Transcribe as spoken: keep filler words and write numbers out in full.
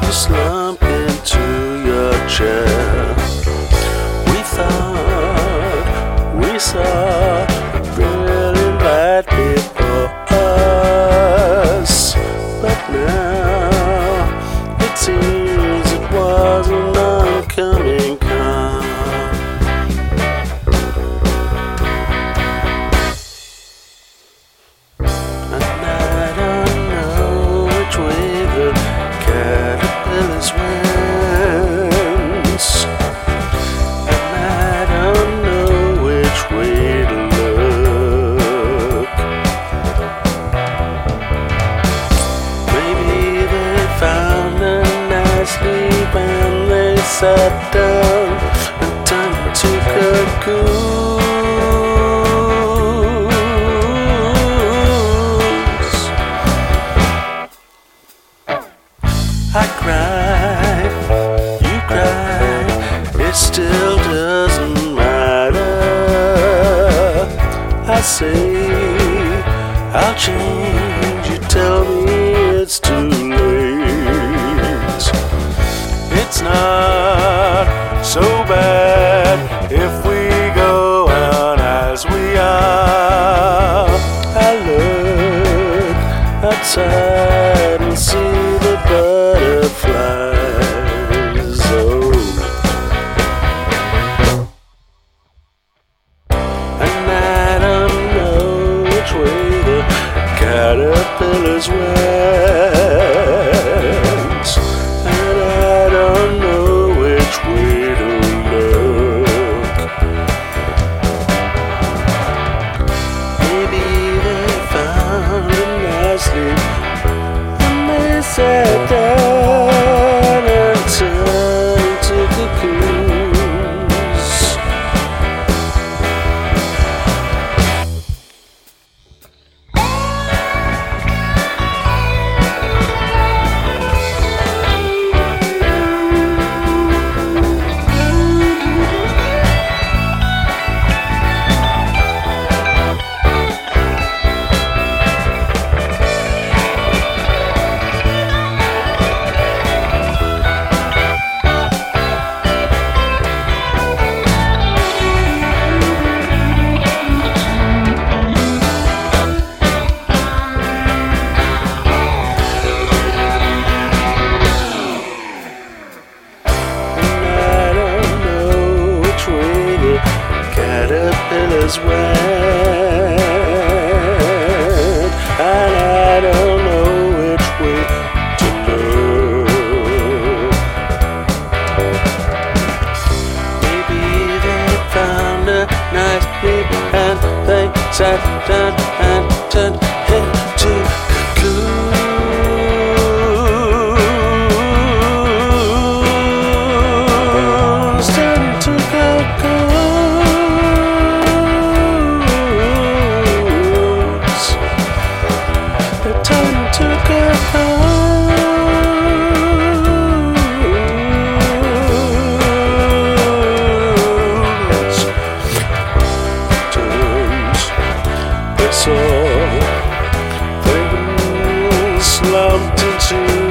slump into your chair. We thought we saw a brilliant light before us, but now it seems it was an oncoming calm. And I don't know which way the caterpillars went, and I don't know which way to look. Maybe they found a nice sleep and they sat down and turned to cocoons. I cry, you cry, it still doesn't matter. I say, I'll change, you tell me it's too late. It's not so bad if we go on as we are. I look outside and see the butterflies. Oh. And I don't know which way the caterpillars went, and I don't know which way to look. Maybe they found a nice sleep and they sat down and turned to cocoons. Caterpillars went, and I don't know which way to look. Maybe they found a nice sleep and they sat down and turned into cocoons. Turned into cocoons. They turned to cocoons. Turns, they saw, they slumped into